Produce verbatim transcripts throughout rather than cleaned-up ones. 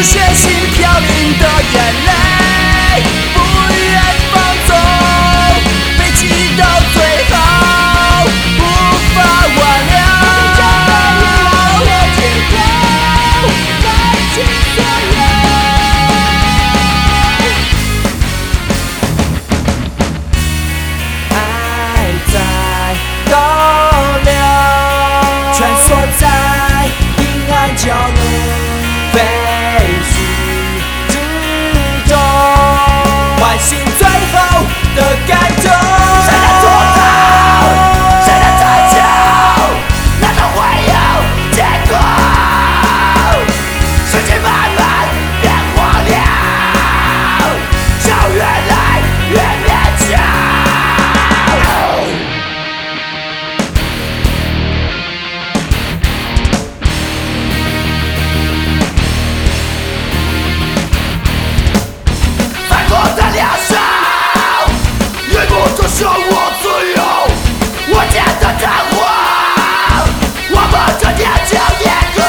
出血腥飘零的眼泪，不愿放纵，悲剧到最后无法挽留。爱在逗留，穿梭在阴暗角落。废墟之中，唤醒最后的感动。谁能做到？谁能追求？难道会有结果？世界慢慢变荒凉，就越来越勉强。我的疗伤，越过多少我自由，我见的弹簧，我们的年轻也够。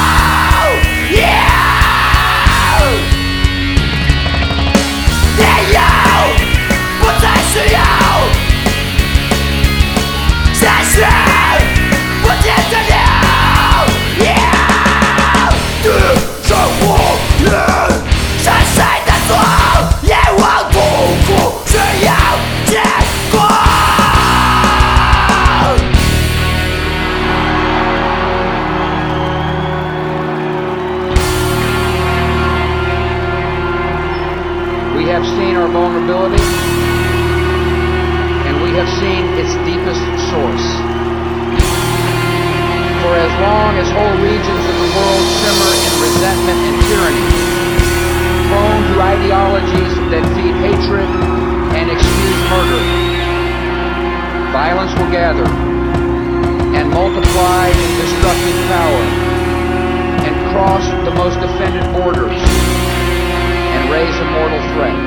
没有，不再需要，现实不见得了。对生活人，是谁的错？夜晚不顾只要结果。 We have seen our vulnerability, and we have seen its deepest source. For as long as whole regions of the world simmer in resentment and tyranny, prone to ideologies that feed hatred and excuse murder, violence will gather and multiply in destructive power and cross the most offended borders and raise a mortal threat.